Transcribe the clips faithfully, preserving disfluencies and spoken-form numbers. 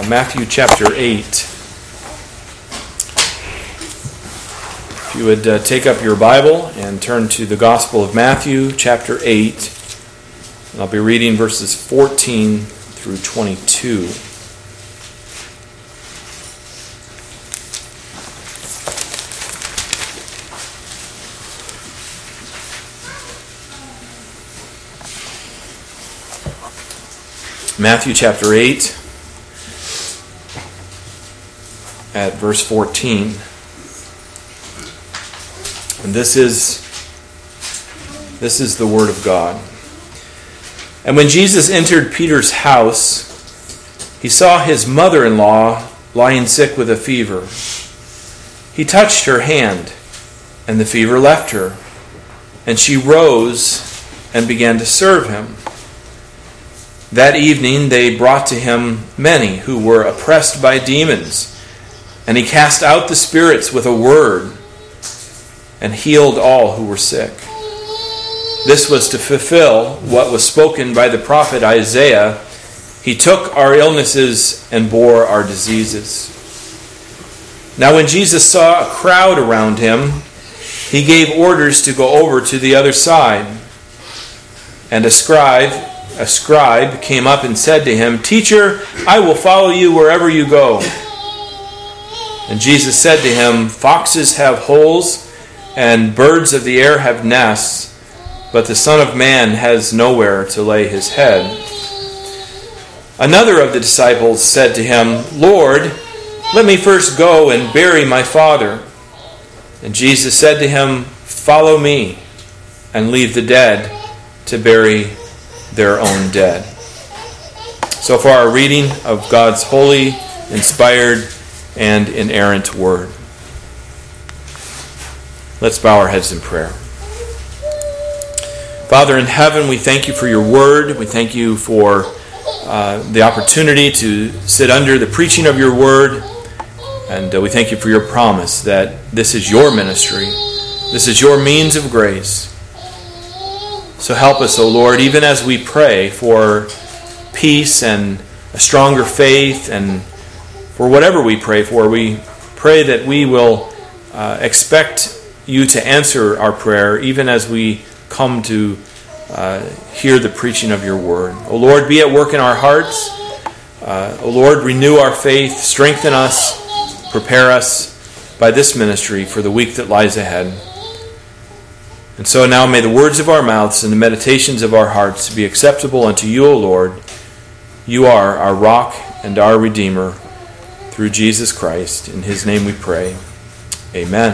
uh, Matthew chapter eight. If you would uh, take up your Bible and turn to the Gospel of Matthew chapter eight. And I'll be reading verses fourteen through twenty-two. Matthew chapter eight, at verse fourteen. And this is, this is the Word of God. And when Jesus entered Peter's house, he saw his mother-in-law lying sick with a fever. He touched her hand, and the fever left her, and she rose and began to serve him. That evening they brought to him many who were oppressed by demons, and he cast out the spirits with a word and healed all who were sick. This was to fulfill what was spoken by the prophet Isaiah. He took our illnesses and bore our diseases. Now when Jesus saw a crowd around him, he gave orders to go over to the other side. And a scribe A scribe came up and said to him, "Teacher, I will follow you wherever you go." And Jesus said to him, "Foxes have holes, and birds of the air have nests, but the Son of Man has nowhere to lay his head." Another of the disciples said to him, "Lord, let me first go and bury my father." And Jesus said to him, "Follow me, and leave the dead to bury their own dead." So far, a reading of God's holy, inspired, and inerrant Word. Let's bow our heads in prayer. Father in heaven, we thank you for your Word. We thank you for uh, the opportunity to sit under the preaching of your Word. And uh, we thank you for your promise that this is your ministry. This is your means of grace. So help us, O Lord, even as we pray for peace and a stronger faith, and for whatever we pray for, we pray that we will uh, expect you to answer our prayer, even as we come to uh, hear the preaching of your word. O Lord, be at work in our hearts. Uh, o Lord, renew our faith, strengthen us, prepare us by this ministry for the week that lies ahead. And so now may the words of our mouths and the meditations of our hearts be acceptable unto you, O Lord. You are our rock and our Redeemer, through Jesus Christ. In his name we pray. Amen.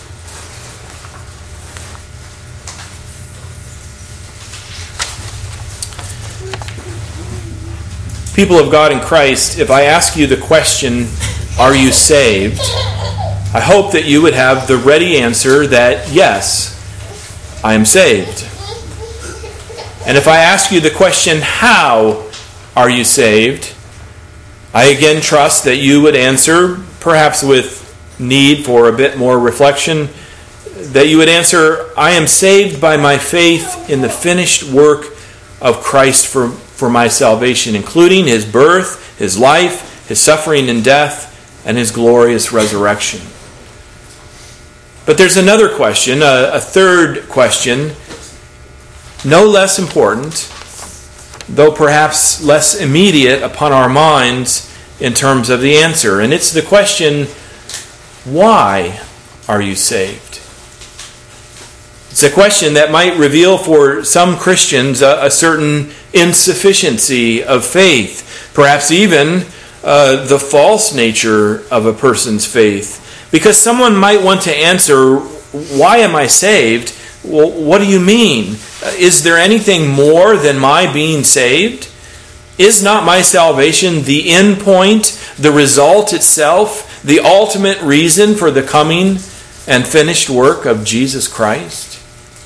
People of God in Christ, if I ask you the question, are you saved? I hope that you would have the ready answer that yes, I am saved. And if I ask you the question, how are you saved? I again trust that you would answer, perhaps with need for a bit more reflection, that you would answer, I am saved by my faith in the finished work of Christ for, for my salvation, including his birth, his life, his suffering and death, and his glorious resurrection. But there's another question, a, a third question, no less important, though perhaps less immediate upon our minds in terms of the answer. And it's the question, why are you saved? It's a question that might reveal for some Christians a, a certain insufficiency of faith, perhaps even uh, the false nature of a person's faith. Because someone might want to answer, why am I saved? Well, what do you mean? Is there anything more than my being saved? Is not my salvation the end point, the result itself, the ultimate reason for the coming and finished work of Jesus Christ?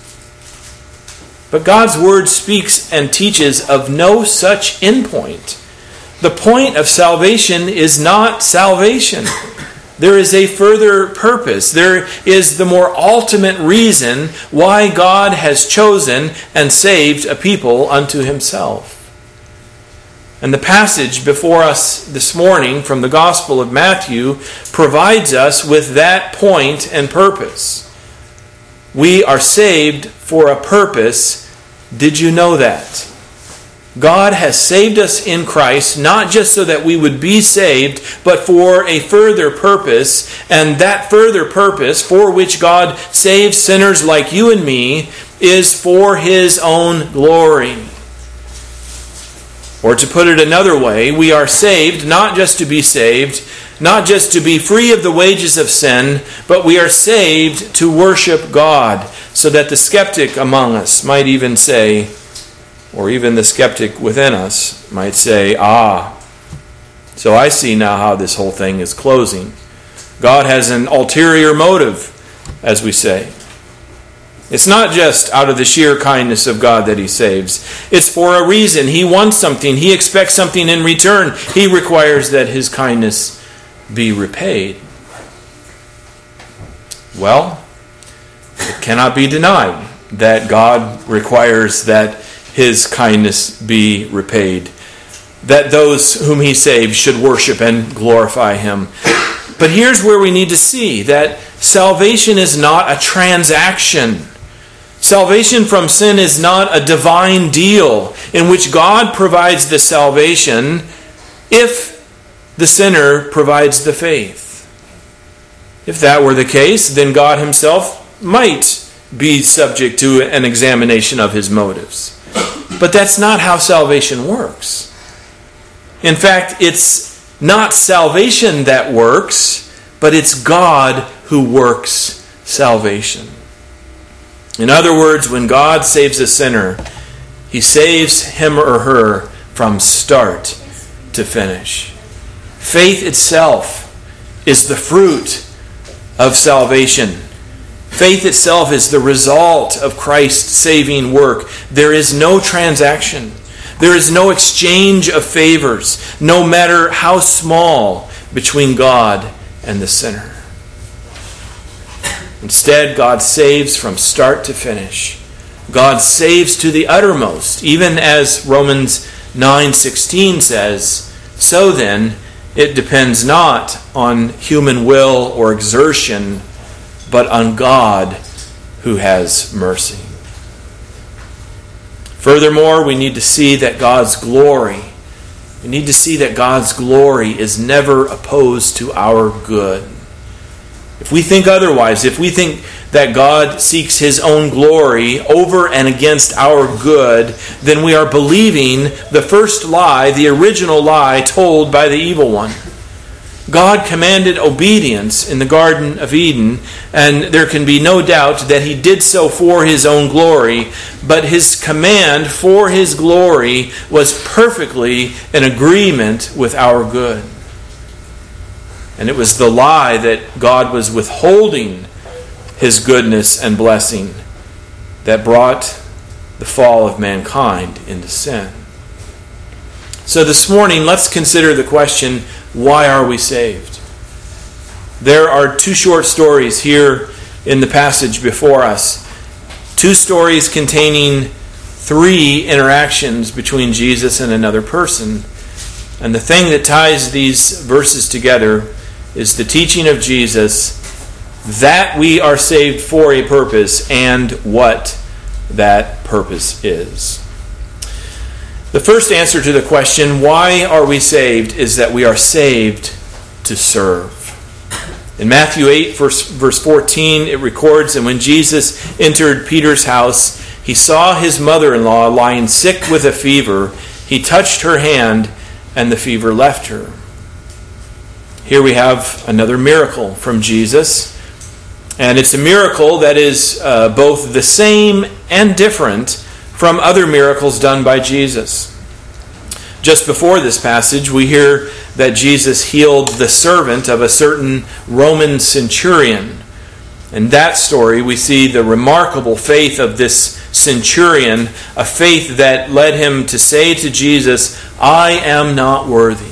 But God's Word speaks and teaches of no such endpoint. The point of salvation is not salvation. There is a further purpose. There is the more ultimate reason why God has chosen and saved a people unto himself. And the passage before us this morning from the Gospel of Matthew provides us with that point and purpose. We are saved for a purpose. Did you know that? God has saved us in Christ, not just so that we would be saved, but for a further purpose. And that further purpose for which God saves sinners like you and me is for His own glory. Or to put it another way, we are saved not just to be saved, not just to be free of the wages of sin, but we are saved to worship God, so that the skeptic among us might even say, or even the skeptic within us might say, ah, so I see now how this whole thing is closing. God has an ulterior motive, as we say. It's not just out of the sheer kindness of God that He saves. It's for a reason. He wants something. He expects something in return. He requires that His kindness be repaid. Well, it cannot be denied that God requires that His kindness be repaid, that those whom He saves should worship and glorify Him. But here's where we need to see that salvation is not a transaction. Salvation from sin is not a divine deal in which God provides the salvation if the sinner provides the faith. If that were the case, then God Himself might be subject to an examination of His motives. But that's not how salvation works. In fact, it's not salvation that works, but it's God who works salvation. In other words, when God saves a sinner, He saves him or her from start to finish. Faith itself is the fruit of salvation. Faith itself is the result of Christ's saving work. There is no transaction. There is no exchange of favors, no matter how small, between God and the sinner. Instead, God saves from start to finish. God saves to the uttermost, even as Romans nine sixteen says, so then, it depends not on human will or exertion, but on God who has mercy. Furthermore, we need to see that God's glory, we need to see that God's glory is never opposed to our good. If we think otherwise, if we think that God seeks His own glory over and against our good, then we are believing the first lie, the original lie told by the evil one. God commanded obedience in the Garden of Eden, and there can be no doubt that He did so for His own glory, but His command for His glory was perfectly in agreement with our good. And it was the lie that God was withholding His goodness and blessing that brought the fall of mankind into sin. So this morning, let's consider the question, why are we saved? There are two short stories here in the passage before us. Two stories containing three interactions between Jesus and another person. And the thing that ties these verses together is the teaching of Jesus that we are saved for a purpose and what that purpose is. The first answer to the question, why are we saved, is that we are saved to serve. In Matthew eight, verse, verse fourteen, it records, and when Jesus entered Peter's house, he saw his mother-in-law lying sick with a fever. He touched her hand, and the fever left her. Here we have another miracle from Jesus. And it's a miracle that is uh, both the same and different from other miracles done by Jesus. Just before this passage, we hear that Jesus healed the servant of a certain Roman centurion. In that story, we see the remarkable faith of this centurion, a faith that led him to say to Jesus, I am not worthy.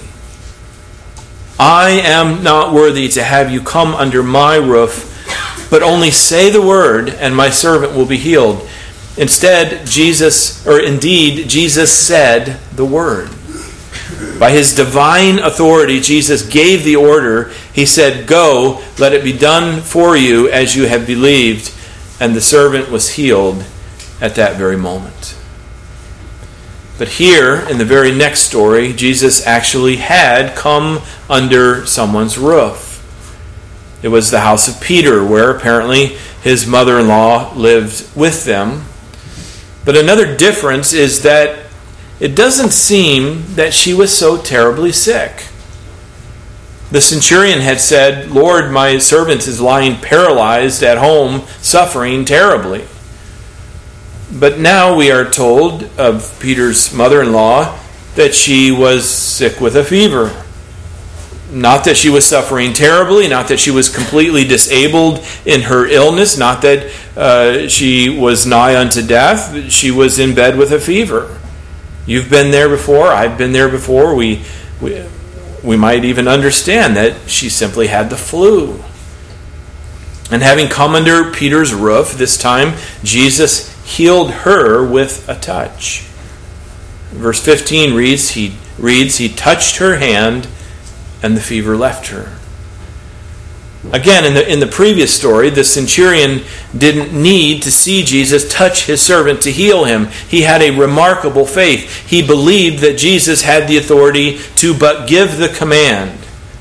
I am not worthy to have you come under my roof, but only say the word and my servant will be healed. Instead, Jesus, or indeed, Jesus said the word. By his divine authority, Jesus gave the order. He said, "Go, let it be done for you as you have believed." And the servant was healed at that very moment. But here, in the very next story, Jesus actually had come under someone's roof. It was the house of Peter, where apparently his mother-in-law lived with them. But another difference is that it doesn't seem that she was so terribly sick. The centurion had said, "Lord, my servant is lying paralyzed at home, suffering terribly." But now we are told of Peter's mother-in-law that she was sick with a fever. Not that she was suffering terribly, not that she was completely disabled in her illness, not that uh, she was nigh unto death. She was in bed with a fever. You've been there before. I've been there before. We, we, we might even understand that she simply had the flu. And having come under Peter's roof, this time Jesus healed her with a touch. Verse fifteen reads, he reads, he touched her hand, and the fever left her. Again, in the in the previous story, the centurion didn't need to see Jesus touch his servant to heal him. He had a remarkable faith. He believed that Jesus had the authority to but give the command.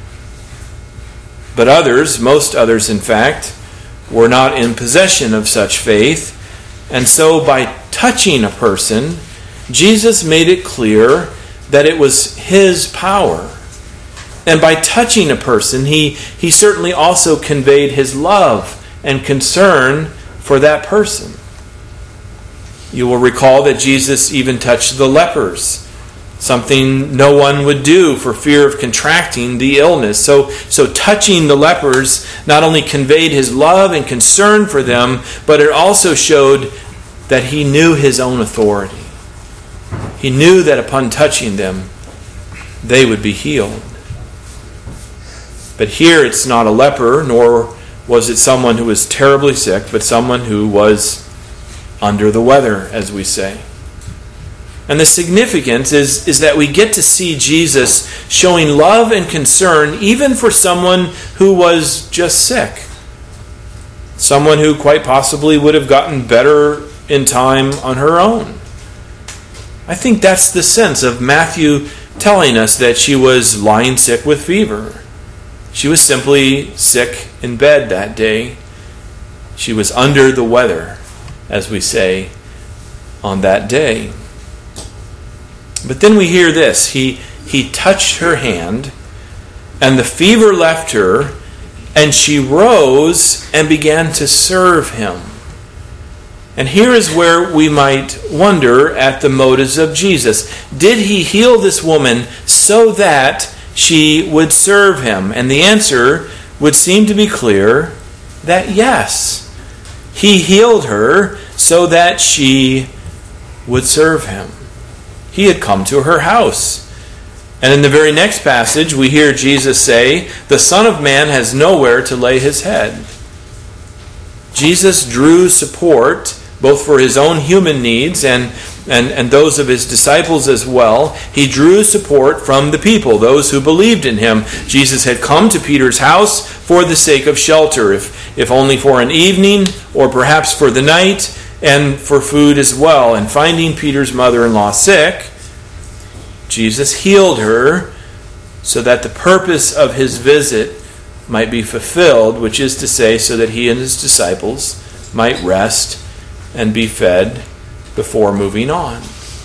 But others, most others in fact, were not in possession of such faith. And so by touching a person, Jesus made it clear that it was his power. And by touching a person, he, he certainly also conveyed his love and concern for that person. You will recall that Jesus even touched the lepers, something no one would do for fear of contracting the illness. So, so touching the lepers not only conveyed his love and concern for them, but it also showed that he knew his own authority. He knew that upon touching them, they would be healed. But here it's not a leper, nor was it someone who was terribly sick, but someone who was under the weather, as we say. And the significance is, is that we get to see Jesus showing love and concern even for someone who was just sick. Someone who quite possibly would have gotten better in time on her own. I think that's the sense of Matthew telling us that she was lying sick with fever. She was simply sick in bed that day. She was under the weather, as we say, on that day. But then we hear this. He, he touched her hand, and the fever left her, and she rose and began to serve him. And here is where we might wonder at the motives of Jesus. Did he heal this woman so that she would serve him? And the answer would seem to be clear that yes. He healed her so that she would serve him. He had come to her house. And in the very next passage, we hear Jesus say, "The Son of Man has nowhere to lay his head." Jesus drew support both for his own human needs and, and, and those of his disciples as well. He drew support from the people, those who believed in him. Jesus had come to Peter's house for the sake of shelter, if, if only for an evening or perhaps for the night, and for food as well. And finding Peter's mother-in-law sick, Jesus healed her so that the purpose of his visit might be fulfilled, which is to say, so that he and his disciples might rest and be fed before moving on.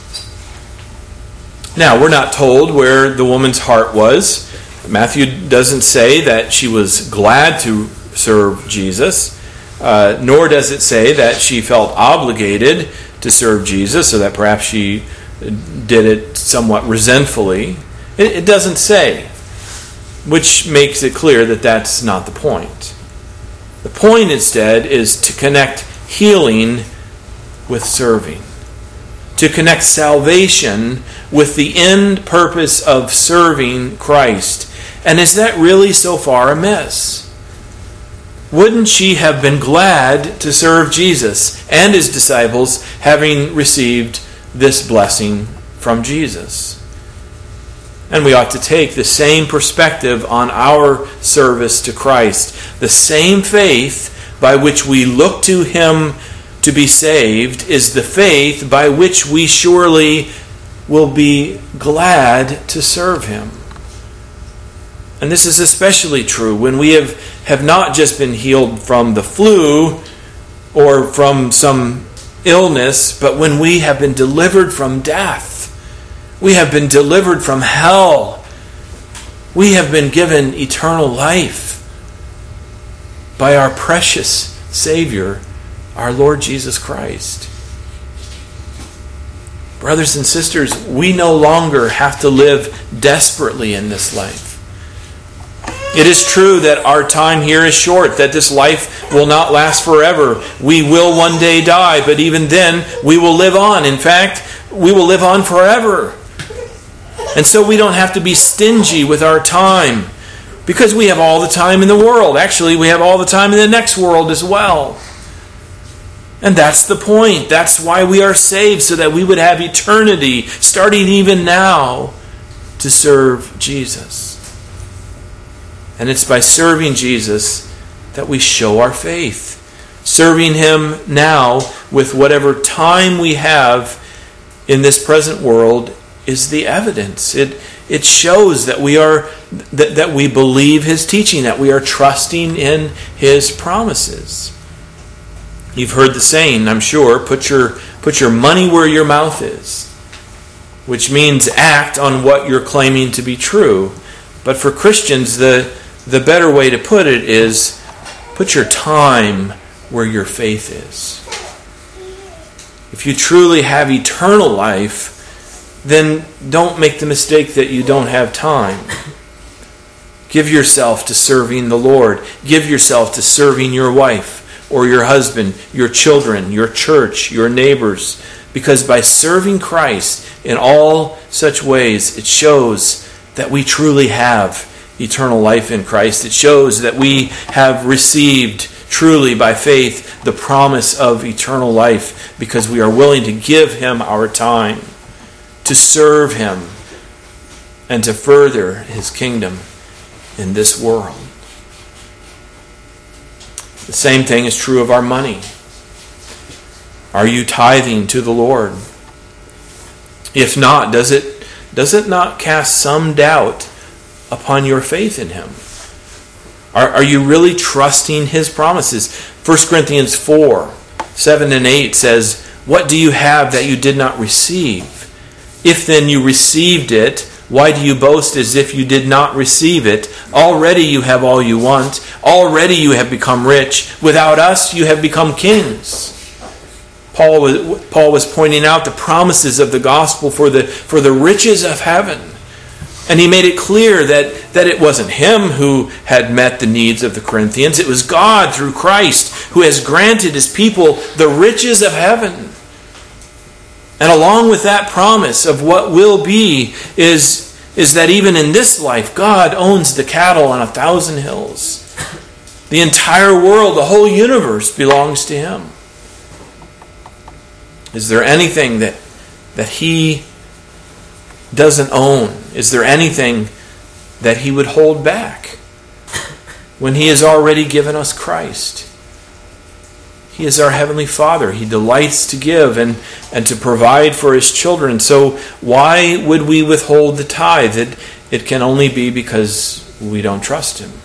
Now, we're not told where the woman's heart was. Matthew doesn't say that she was glad to serve Jesus, uh, nor does it say that she felt obligated to serve Jesus, so that perhaps she did it somewhat resentfully. It, it doesn't say, which makes it clear that that's not the point. The point instead is to connect healing with serving, to connect salvation with the end purpose of serving Christ. And is that really so far amiss? Wouldn't she have been glad to serve Jesus and his disciples, having received this blessing from Jesus? And we ought to take the same perspective on our service to Christ. The same faith by which we look to Him to be saved is the faith by which we surely will be glad to serve Him. And this is especially true when we have, have not just been healed from the flu or from some illness, but when we have been delivered from death. We have been delivered from hell. We have been given eternal life by our precious Savior, our Lord Jesus Christ. Brothers and sisters, we no longer have to live desperately in this life. It is true that our time here is short, that this life will not last forever. We will one day die, but even then we will live on. In fact, we will live on forever. And so we don't have to be stingy with our time, because we have all the time in the world. Actually, we have all the time in the next world as well. And that's the point. That's why we are saved, so that we would have eternity, starting even now, to serve Jesus. And it's by serving Jesus that we show our faith. Serving Him now with whatever time we have in this present world is the evidence. It it shows that we are that, that we believe His teaching, that we are trusting in His promises. You've heard the saying, I'm sure, put your put your money where your mouth is, which means act on what you're claiming to be true. But for Christians, the the better way to put it is put your time where your faith is. If you truly have eternal life, then don't make the mistake that you don't have time. Give yourself to serving the Lord. Give yourself to serving your wife or your husband, your children, your church, your neighbors. Because by serving Christ in all such ways, it shows that we truly have eternal life in Christ. It shows that we have received truly by faith the promise of eternal life, because we are willing to give Him our time, to serve Him, and to further His kingdom in this world. The same thing is true of our money. Are you tithing to the Lord? If not, does it does it not cast some doubt upon your faith in Him? Are, are you really trusting His promises? First Corinthians four, seven and eight says, "What do you have that you did not receive? If then you received it, why do you boast as if you did not receive it? Already you have all you want. Already you have become rich. Without us you have become kings." Paul was, Paul was pointing out the promises of the gospel for the, for the riches of heaven. And he made it clear that, that it wasn't him who had met the needs of the Corinthians. It was God through Christ who has granted His people the riches of heaven. And along with that promise of what will be is, is that even in this life, God owns the cattle on a thousand hills. The entire world, the whole universe belongs to Him. Is there anything that, that He doesn't own? Is there anything that He would hold back when He has already given us Christ? He is our Heavenly Father. He delights to give and, and to provide for His children. So why would we withhold the tithe? It, it can only be because we don't trust Him.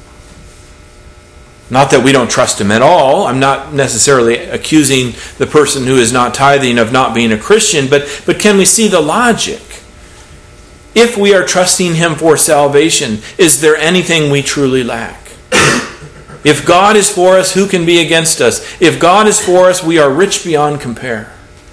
Not that we don't trust Him at all. I'm not necessarily accusing the person who is not tithing of not being a Christian, but, but can we see the logic? If we are trusting Him for salvation, is there anything we truly lack? If God is for us, who can be against us? If God is for us, we are rich beyond compare.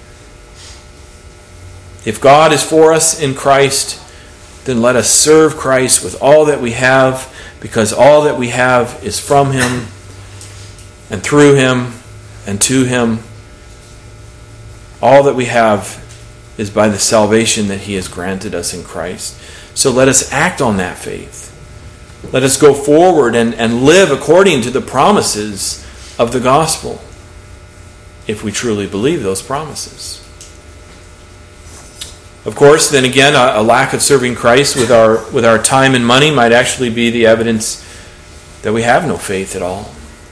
If God is for us in Christ, then let us serve Christ with all that we have, because all that we have is from Him and through Him and to Him. All that we have is by the salvation that He has granted us in Christ. So let us act on that faith. Let us go forward and, and live according to the promises of the gospel, if we truly believe those promises. Of course, then again, a, a lack of serving Christ with our with our time and money might actually be the evidence that we have no faith at all.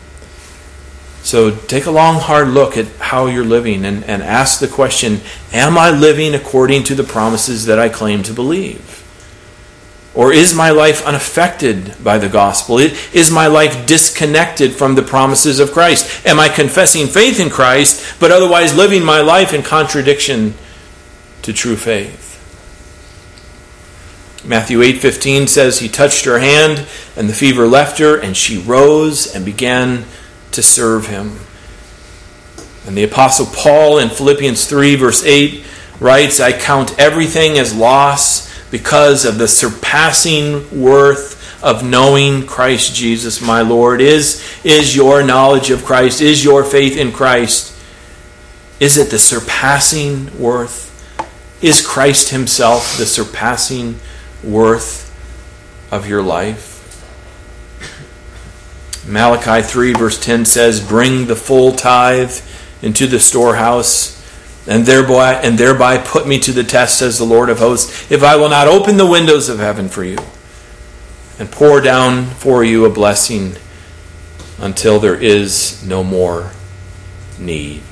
So take a long, hard look at how you're living and, and ask the question, am I living according to the promises that I claim to believe? Or is my life unaffected by the gospel? Is my life disconnected from the promises of Christ? Am I confessing faith in Christ, but otherwise living my life in contradiction to true faith? Matthew eight fifteen says, he touched her hand, and the fever left her, and she rose and began to serve him. And the Apostle Paul in Philippians three verse eight writes, I count everything as loss because of the surpassing worth of knowing Christ Jesus my Lord. Is, is your knowledge of Christ, is your faith in Christ, is it the surpassing worth? Is Christ himself the surpassing worth of your life? Malachi three verse ten says, bring the full tithe into the storehouse, and thereby and thereby put me to the test, says the Lord of hosts, if I will not open the windows of heaven for you and pour down for you a blessing until there is no more need.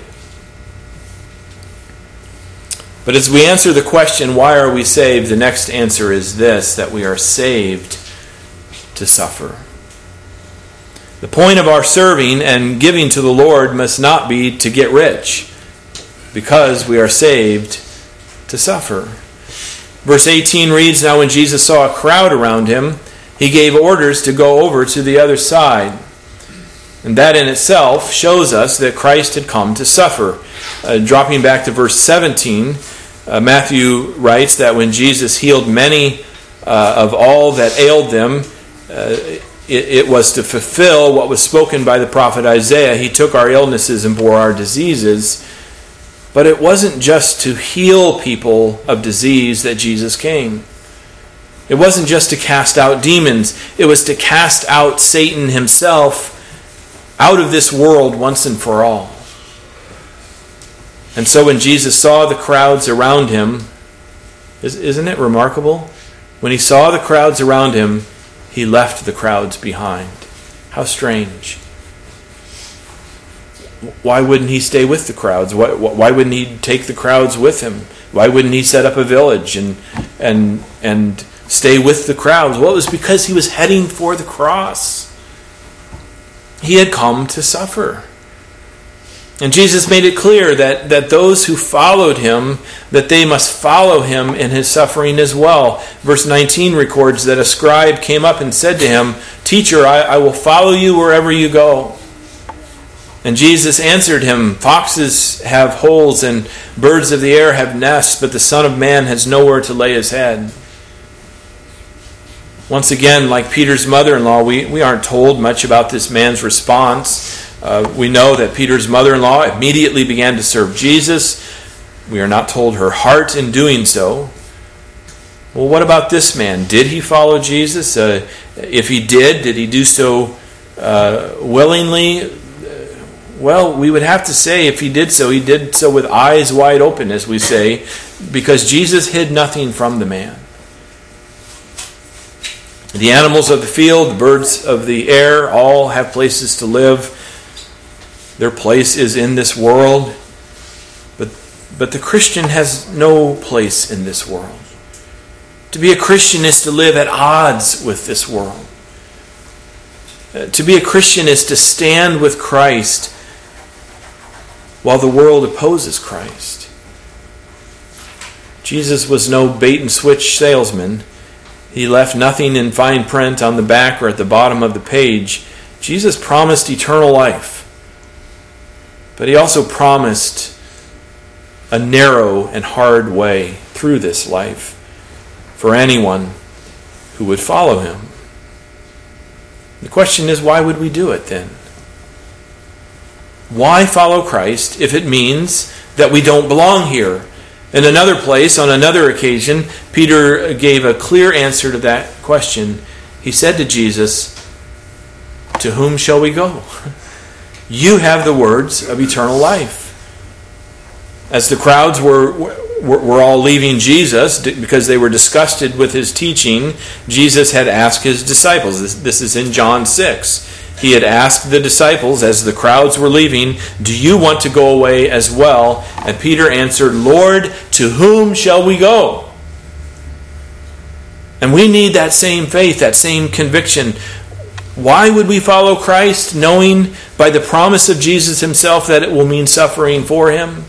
But as we answer the question, why are we saved? The next answer is this, that we are saved to suffer. The point of our serving and giving to the Lord must not be to get rich, because we are saved to suffer. Verse eighteen reads, now when Jesus saw a crowd around him, he gave orders to go over to the other side. And that in itself shows us that Christ had come to suffer. Uh, dropping back to verse seventeen, uh, Matthew writes that when Jesus healed many uh, of all that ailed them, uh, it, it was to fulfill what was spoken by the prophet Isaiah. He took our illnesses and bore our diseases. But it wasn't just to heal people of disease that Jesus came. It wasn't just to cast out demons. It was to cast out Satan himself out of this world once and for all. And so when Jesus saw the crowds around him, isn't it remarkable? When he saw the crowds around him, he left the crowds behind. How strange. Why wouldn't he stay with the crowds? Why, why wouldn't he take the crowds with him? Why wouldn't he set up a village and and and stay with the crowds? Well, it was because he was heading for the cross. He had come to suffer. And Jesus made it clear that, that those who followed him, that they must follow him in his suffering as well. Verse nineteen records that a scribe came up and said to him, Teacher, I, I will follow you wherever you go. And Jesus answered him, Foxes have holes and birds of the air have nests, but the Son of Man has nowhere to lay his head. Once again, like Peter's mother-in-law, we, we aren't told much about this man's response. Uh, we know that Peter's mother-in-law immediately began to serve Jesus. We are not told her heart in doing so. Well, what about this man? Did he follow Jesus? Uh, if he did, did he do so uh, willingly? Well, we would have to say if he did so, he did so with eyes wide open, as we say, because Jesus hid nothing from the man. The animals of the field, the birds of the air, all have places to live. Their place is in this world. But, but the Christian has no place in this world. To be a Christian is to live at odds with this world. Uh, to be a Christian is to stand with Christ while the world opposes Christ. Jesus was no bait and switch salesman. He left nothing in fine print on the back or at the bottom of the page. Jesus promised eternal life. But he also promised a narrow and hard way through this life for anyone who would follow him. The question is, why would we do it then? Why follow Christ if it means that we don't belong here? In another place, on another occasion, Peter gave a clear answer to that question. He said to Jesus, "To whom shall we go? You have the words of eternal life." As the crowds were were all leaving Jesus because they were disgusted with his teaching, Jesus had asked his disciples, this, this is in John six, he had asked the disciples as the crowds were leaving, do you want to go away as well? And Peter answered, Lord, to whom shall we go? And we need that same faith, that same conviction. Why would we follow Christ, knowing by the promise of Jesus himself that it will mean suffering for him?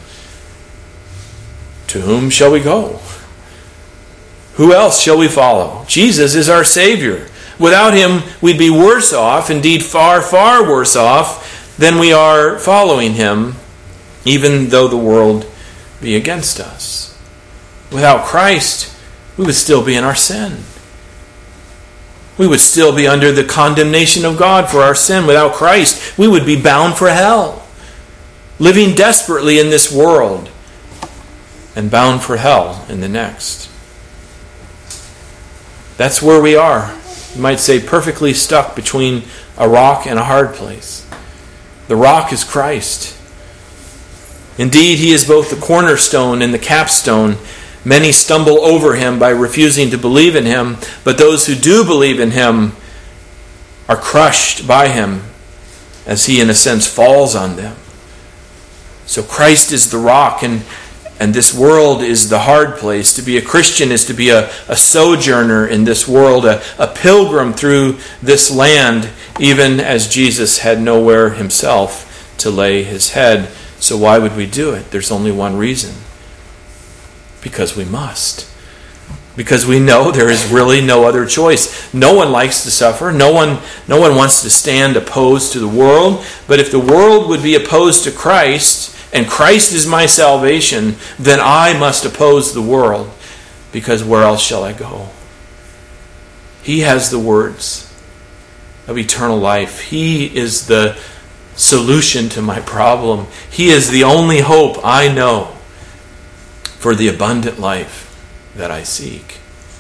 To whom shall we go? Who else shall we follow? Jesus is our Savior. Without him, we'd be worse off, indeed far, far worse off than we are following him, even though the world be against us. Without Christ, we would still be in our sin. We would still be under the condemnation of God for our sin. Without Christ, we would be bound for hell, living desperately in this world, and bound for hell in the next. That's where we are. You might say perfectly stuck between a rock and a hard place. The rock is Christ. Indeed, he is both the cornerstone and the capstone. Many stumble over him by refusing to believe in him, but those who do believe in him are crushed by him as he, in a sense, falls on them. So Christ is the rock, and And this world is the hard place. To be a Christian is to be a, a sojourner in this world, a, a pilgrim through this land, even as Jesus had nowhere himself to lay his head. So why would we do it? There's only one reason. Because we must. Because we know there is really no other choice. No one likes to suffer. No one, no one wants to stand opposed to the world. But if the world would be opposed to Christ, and Christ is my salvation, then I must oppose the world, because where else shall I go? He has the words of eternal life. He is the solution to my problem. He is the only hope I know for the abundant life that I seek.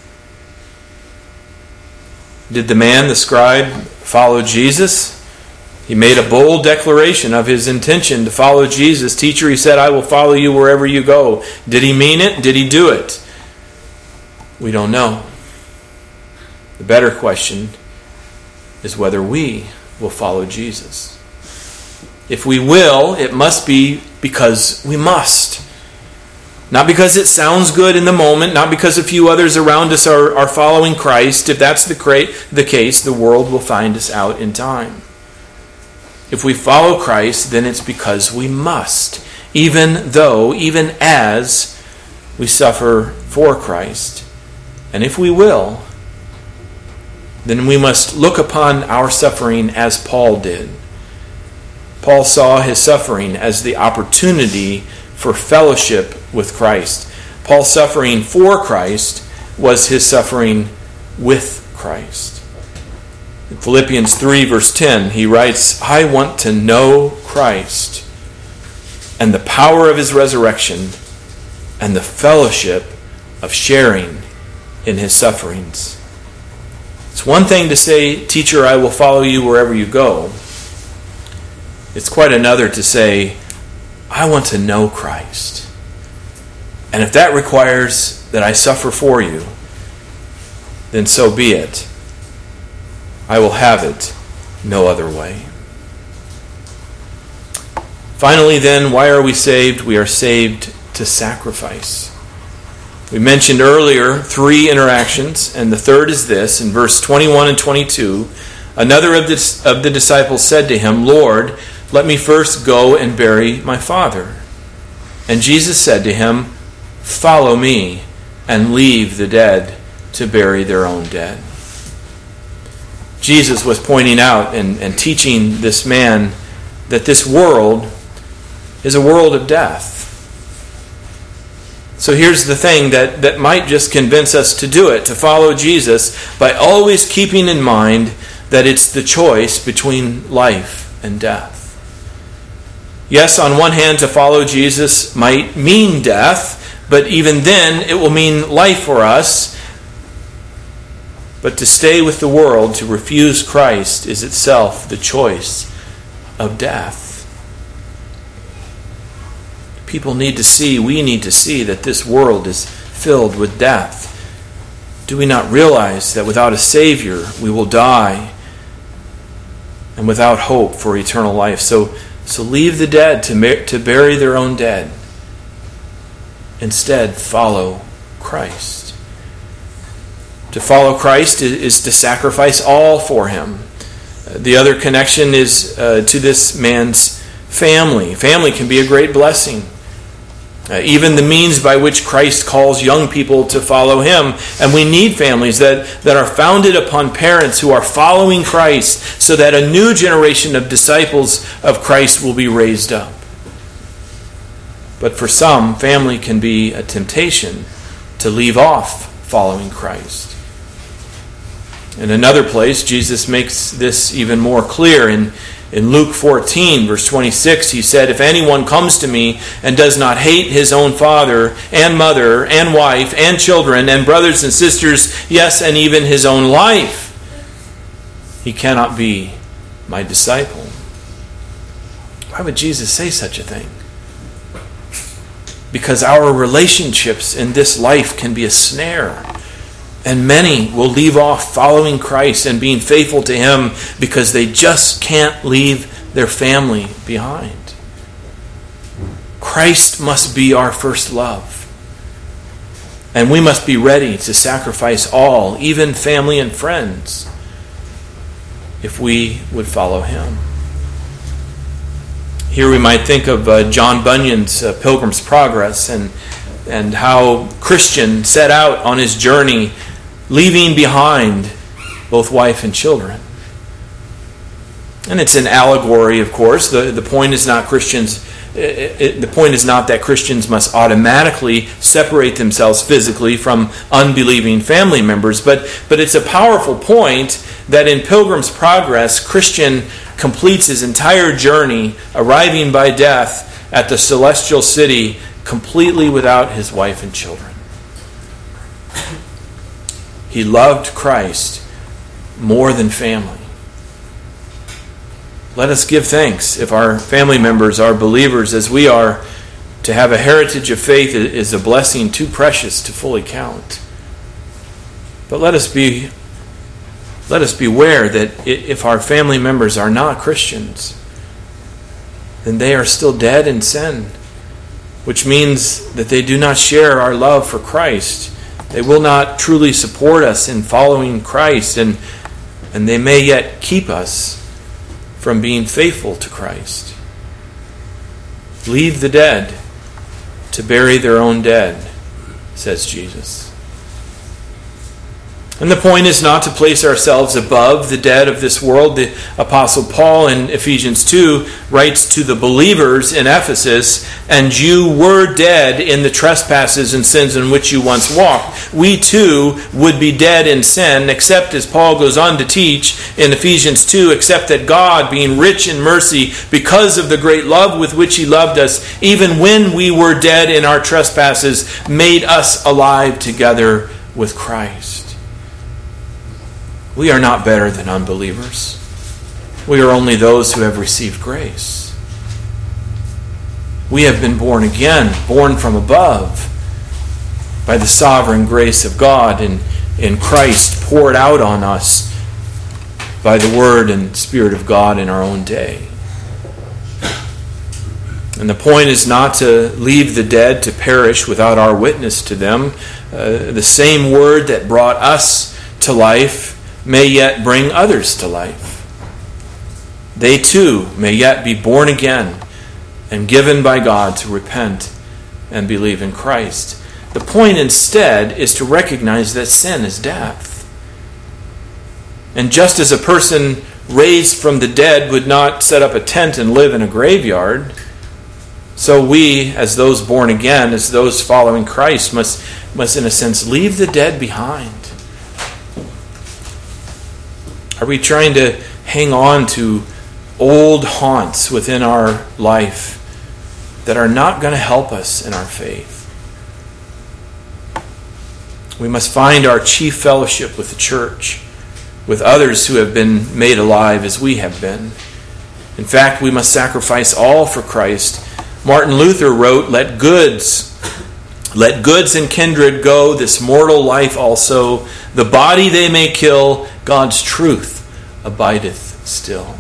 Did the man, the scribe, follow Jesus? He made a bold declaration of his intention to follow Jesus. Teacher, he said, I will follow you wherever you go. Did he mean it? Did he do it? We don't know. The better question is whether we will follow Jesus. If we will, it must be because we must. Not because it sounds good in the moment, not because a few others around us are, are following Christ. If that's the, cra- the case, the world will find us out in time. If we follow Christ, then it's because we must, even though, even as we suffer for Christ. And if we will, then we must look upon our suffering as Paul did. Paul saw his suffering as the opportunity for fellowship with Christ. Paul's suffering for Christ was his suffering with Christ. In Philippians three, verse ten, he writes, I want to know Christ and the power of his resurrection and the fellowship of sharing in his sufferings. It's one thing to say, Teacher, I will follow you wherever you go. It's quite another to say, I want to know Christ. And if that requires that I suffer for you, then so be it. I will have it no other way. Finally, then, why are we saved? We are saved to sacrifice. We mentioned earlier three interactions, and the third is this. In verse twenty-one and twenty-two, another of the, of the disciples said to him, Lord, let me first go and bury my father. And Jesus said to him, follow me and leave the dead to bury their own dead. Jesus was pointing out and, and teaching this man that this world is a world of death. So here's the thing that, that might just convince us to do it, to follow Jesus, by always keeping in mind that it's the choice between life and death. Yes, on one hand, to follow Jesus might mean death, but even then it will mean life for us. But to stay with the world, to refuse Christ, is itself the choice of death. People need to see, we need to see that this world is filled with death. Do we not realize that without a Savior we will die, and without hope for eternal life? So, so leave the dead to, to bury their own dead. Instead, follow Christ. To follow Christ is to sacrifice all for Him. The other connection is uh, to this man's family. Family can be a great blessing. Uh, even the means by which Christ calls young people to follow Him. And we need families that, that are founded upon parents who are following Christ, so that a new generation of disciples of Christ will be raised up. But for some, family can be a temptation to leave off following Christ. In another place, Jesus makes this even more clear. In, in Luke fourteen, verse twenty-six, He said, "If anyone comes to me and does not hate his own father and mother and wife and children and brothers and sisters, yes, and even his own life, he cannot be my disciple." Why would Jesus say such a thing? Because our relationships in this life can be a snare. And many will leave off following Christ and being faithful to Him because they just can't leave their family behind. Christ must be our first love. And we must be ready to sacrifice all, even family and friends, if we would follow Him. Here we might think of uh, John Bunyan's uh, Pilgrim's Progress and, and how Christian set out on his journey, leaving behind both wife and children. And it's an allegory, of course. The, the point is not Christians. It, it, the point is not that Christians must automatically separate themselves physically from unbelieving family members, but, but it's a powerful point that in Pilgrim's Progress, Christian completes his entire journey, arriving by death at the celestial city completely without his wife and children. He loved Christ more than family. Let us give thanks if our family members are believers as we are. To have a heritage of faith is a blessing too precious to fully count. But let us be let us beware that if our family members are not Christians, then they are still dead in sin, which means that they do not share our love for Christ. They will not truly support us in following Christ, and, and they may yet keep us from being faithful to Christ. Leave the dead to bury their own dead, says Jesus. And the point is not to place ourselves above the dead of this world. The Apostle Paul in Ephesians two writes to the believers in Ephesus, "And you were dead in the trespasses and sins in which you once walked." We too would be dead in sin, except, as Paul goes on to teach in Ephesians two, except that God, being rich in mercy, because of the great love with which He loved us, even when we were dead in our trespasses, made us alive together with Christ. We are not better than unbelievers. We are only those who have received grace. We have been born again, born from above, by the sovereign grace of God, and in Christ poured out on us by the Word and Spirit of God in our own day. And the point is not to leave the dead to perish without our witness to them. Uh, the same Word that brought us to life may yet bring others to life. They too may yet be born again and given by God to repent and believe in Christ. The point instead is to recognize that sin is death. And just as a person raised from the dead would not set up a tent and live in a graveyard, so we, as those born again, as those following Christ, must, must in a sense leave the dead behind. Are we trying to hang on to old haunts within our life that are not going to help us in our faith? We must find our chief fellowship with the church, with others who have been made alive as we have been. In fact, we must sacrifice all for Christ, Martin Luther wrote, Let goods, let goods and kindred go, this mortal life also. The body they may kill, God's truth abideth still.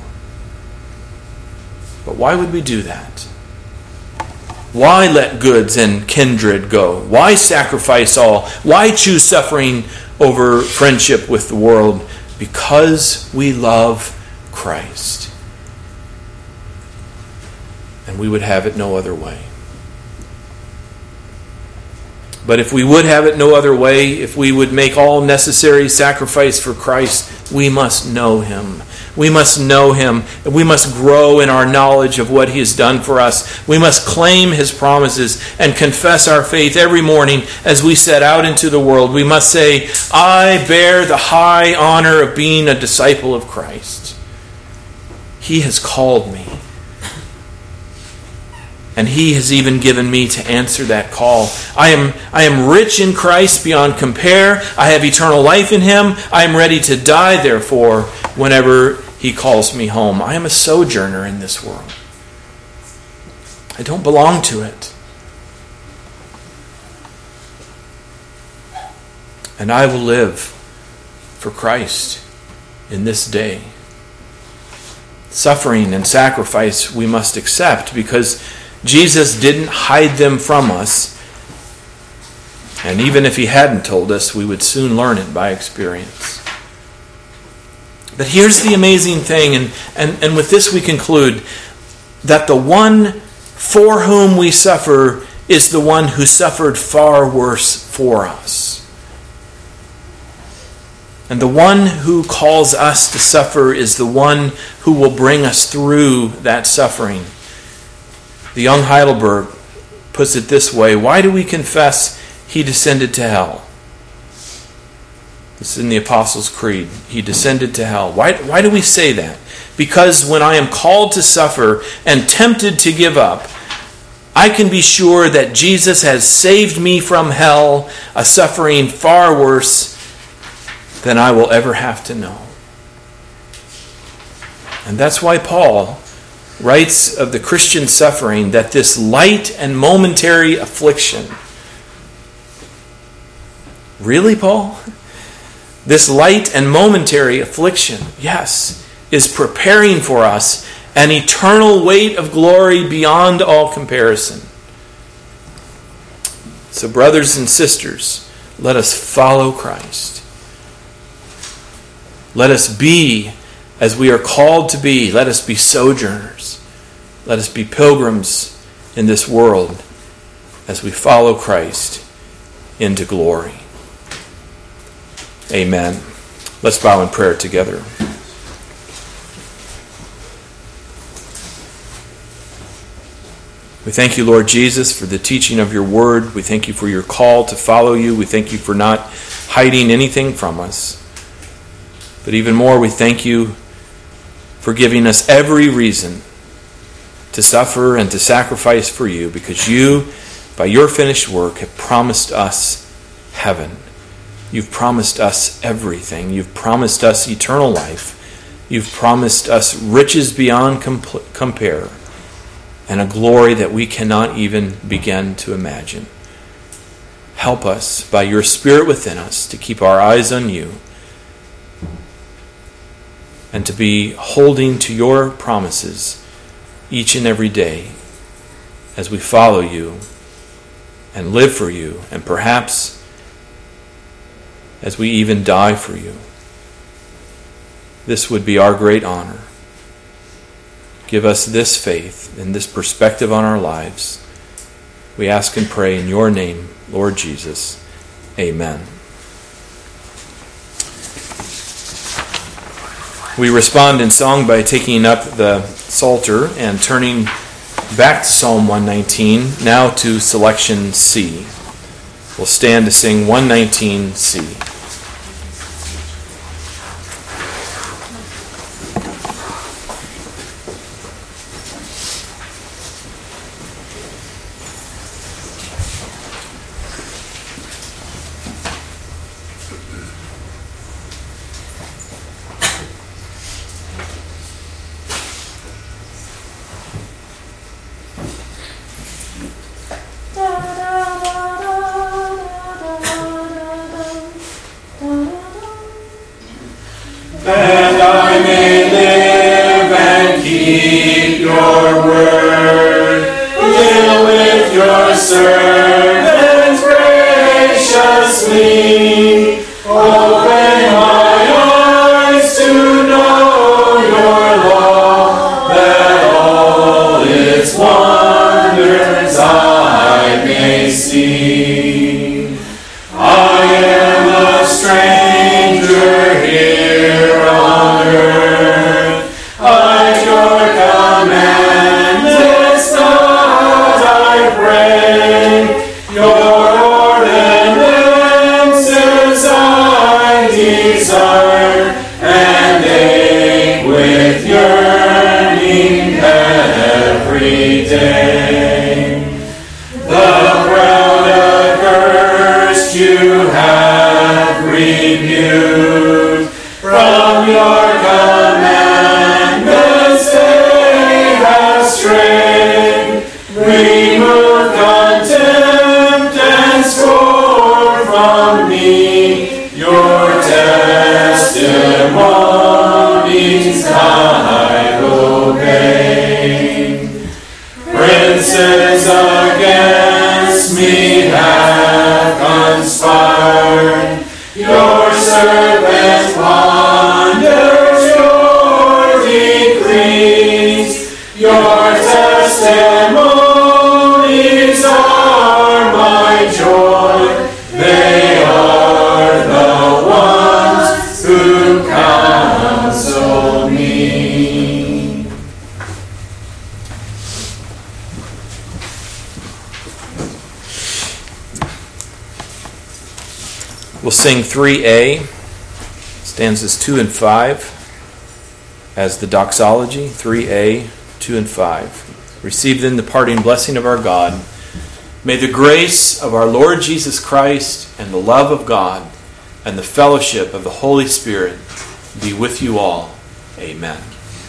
But why would we do that? Why let goods and kindred go? Why sacrifice all? Why choose suffering over friendship with the world? Because we love Christ. And we would have it no other way. But if we would have it no other way, if we would make all necessary sacrifice for Christ, we must know Him. We must know Him. We must grow in our knowledge of what He has done for us. We must claim His promises and confess our faith every morning as we set out into the world. We must say, I bear the high honor of being a disciple of Christ. He has called me. And He has even given me to answer that call. I am, I am rich in Christ beyond compare. I have eternal life in Him. I am ready to die, therefore, whenever He calls me home. I am a sojourner in this world. I don't belong to it. And I will live for Christ in this day. Suffering and sacrifice we must accept because Jesus didn't hide them from us. And even if He hadn't told us, we would soon learn it by experience. But here's the amazing thing, and, and, and with this we conclude, that the one for whom we suffer is the one who suffered far worse for us. And the one who calls us to suffer is the one who will bring us through that suffering. The young Heidelberg puts it this way, why do we confess He descended to hell? This is in the Apostles' Creed. He descended to hell. Why, why do we say that? Because when I am called to suffer and tempted to give up, I can be sure that Jesus has saved me from hell, a suffering far worse than I will ever have to know. And that's why Paul writes of the Christian suffering that this light and momentary affliction. Really, Paul? This light and momentary affliction, yes, is preparing for us an eternal weight of glory beyond all comparison. So, brothers and sisters, let us follow Christ. Let us be as we are called to be. Let us be sojourners. Let us be pilgrims in this world as we follow Christ into glory. Amen. Let's bow in prayer together. We thank you, Lord Jesus, for the teaching of your word. We thank you for your call to follow you. We thank you for not hiding anything from us. But even more, we thank you for giving us every reason to suffer and to sacrifice for you, because you, by your finished work, have promised us heaven. You've promised us everything. You've promised us eternal life. You've promised us riches beyond comp- compare and a glory that we cannot even begin to imagine. Help us, by your Spirit within us, to keep our eyes on you and to be holding to your promises each and every day as we follow you and live for you, and perhaps as we even die for you. This would be our great honor. Give us this faith and this perspective on our lives. We ask and pray in your name, Lord Jesus. Amen. We respond in song by taking up the Psalter and turning back to Psalm one nineteen, now to selection C. We'll stand to sing one nineteen C. Keep your word. Deal with your servant graciously. Open my eyes to know your law, that all its wonders I may see. I am a stranger here on earth. At your commandments not I pray. Your ordinances I desire, and ache with yearning every day. The proud accursed you have rebuked. From your commandments they have strayed. Remove contempt and scorn from me. Your testimonies I obey. Princes against me have conspired. Your servant ponders your decrees. Your testimonies are my joy. They are the ones who counsel me. We'll sing three A, stanzas two and five, as the doxology. three A, two and five. Receive then the parting blessing of our God. May the grace of our Lord Jesus Christ and the love of God and the fellowship of the Holy Spirit be with you all. Amen.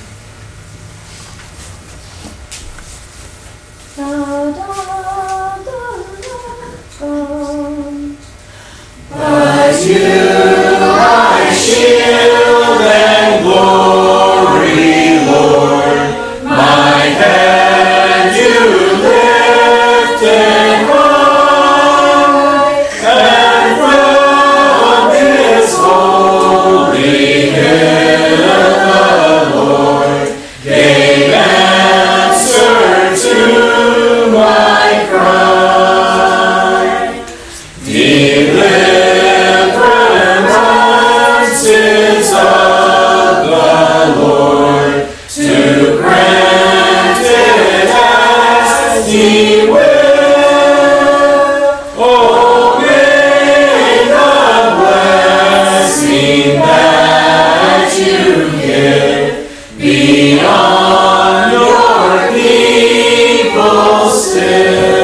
But you, my shield and glory, Lord, my head you lifted high, and from His holy hill the Lord gave answer to my cry. Deliverance is of the Lord, to grant it as He will. Oh, may the blessing that you give be on your people still.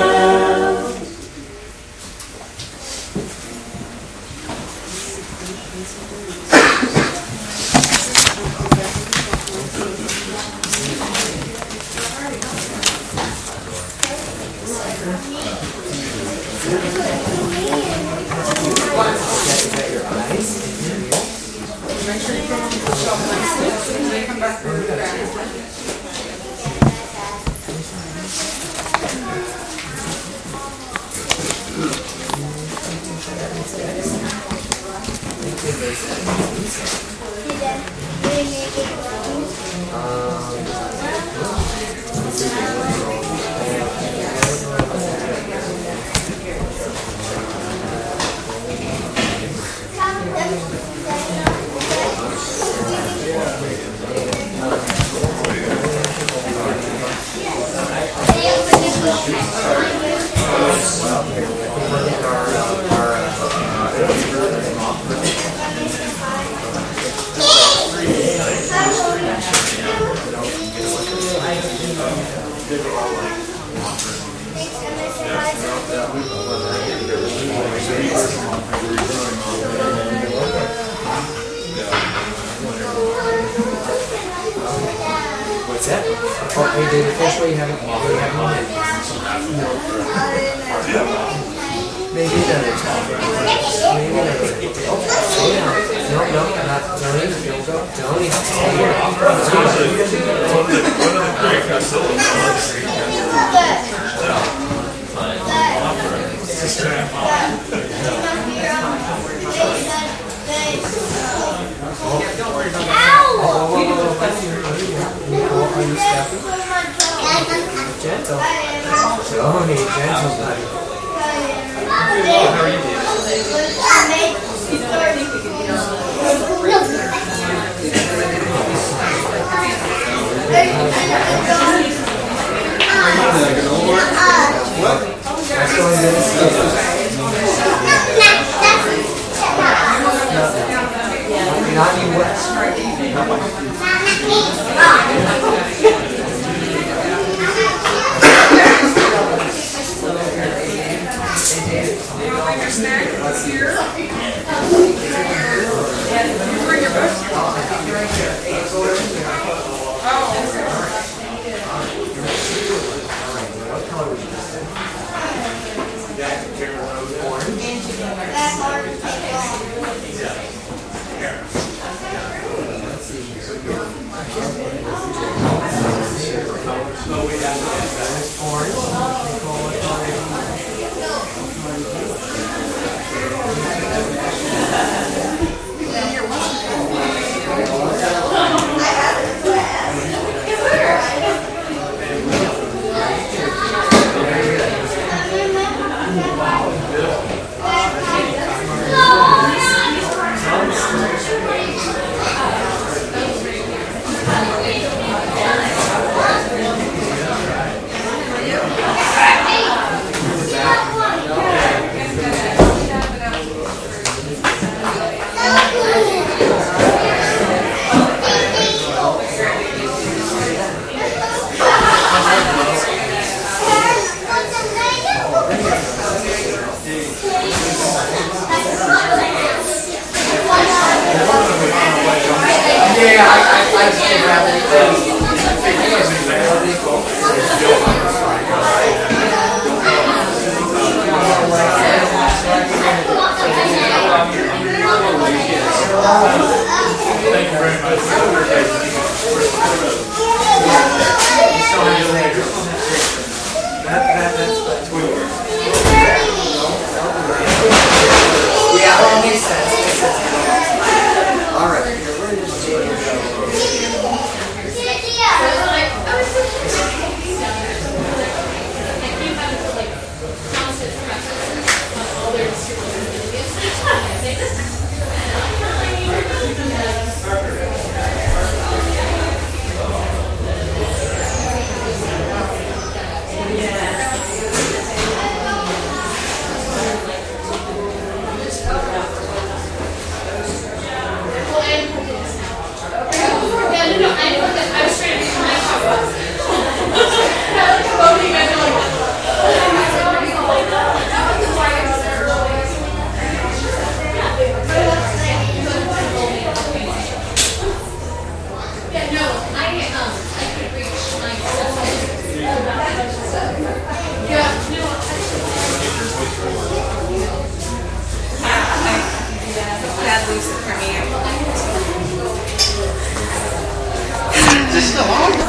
What's that? Oh, you did the fish where you haven't, where you haven't eaten it. Maybe another time. Maybe another time. Oh, slow down. No, no, not, don't even, don't go. Don't even. Stay here. Are you stepping? Gentle. Tony, gentle, buddy. How are you doing? Not you West. Snacks here. Bring your books. Yeah, I, I, I just figured out that Thank you very much. That, that, that's, that's weird. Yeah, that makes sense. Makes sense. All right.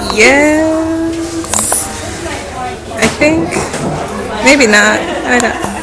Yes, I think. Maybe not. I don't.